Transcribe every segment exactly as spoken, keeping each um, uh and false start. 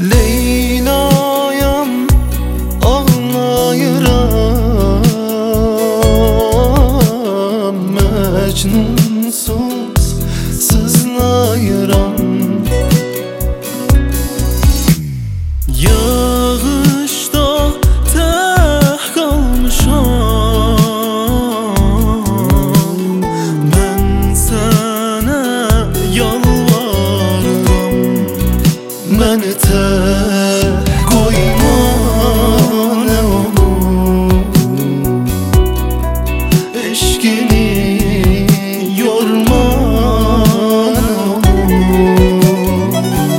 Leyla'yam ağlayıram, Mecnunsuz sızlayıram. Yağışda tək qalmışam, mən sənə yalvarıram. Məni tək qoyma, nə olur, eşqini yorma, nə olur.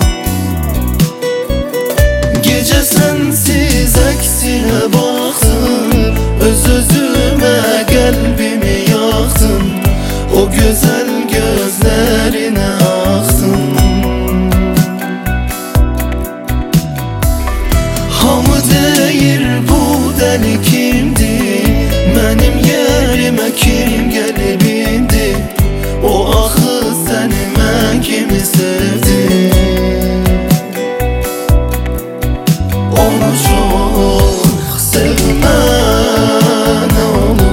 Gecə sənsiz əksinə baxdım, öz-özümə qəlbimi yaxdım, o gözəl gözlərinə axdım. Hamı deyir bu dəli kimdir, mənim yerimə kim gəlib indi, o axı səni mən kimi sevdim. Onu çox sevmə, nə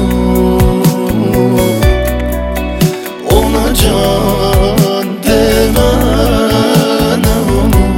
olur, ona can demə, nə olur.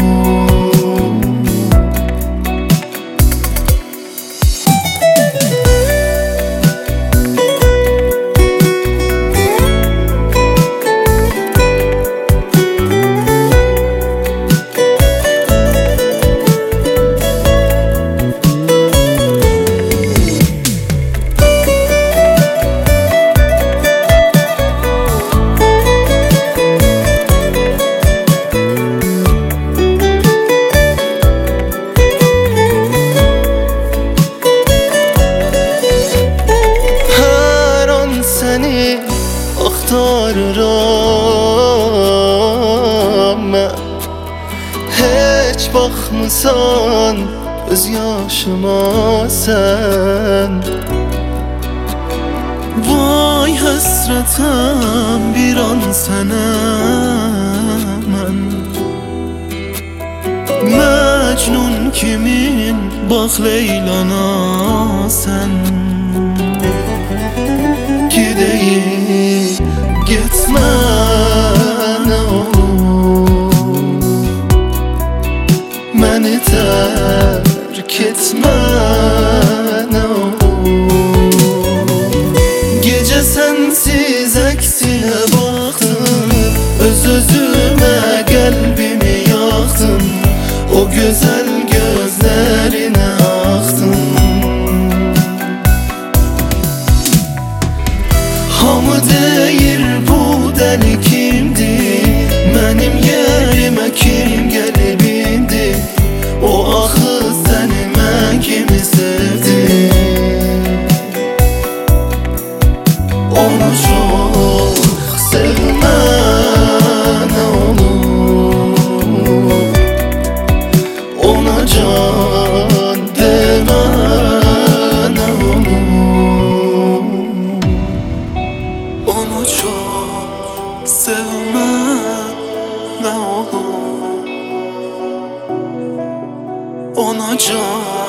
Səni axtarıram mən, heç baxmısan göz yaşıma sən. Vay həsrətəm bir an sənə mən, Məcnun kimin bax Leylana sən. Gideyim, gitme, nə olur, məni tərk etmə, nə olur. Gecə sənsiz əksinə baxdım, öz-özümə qəlbimi yaxdım, o gözəl gözlərinə axdım. Hamı deyir bu dəli kimdir, mənim yerimə kim gəlib indi, o axı səni mən kimi sevdim. Onu çox sevmə, nə olur, ona can demə, nə olur. Onu çok sevmə, nə olur, ona can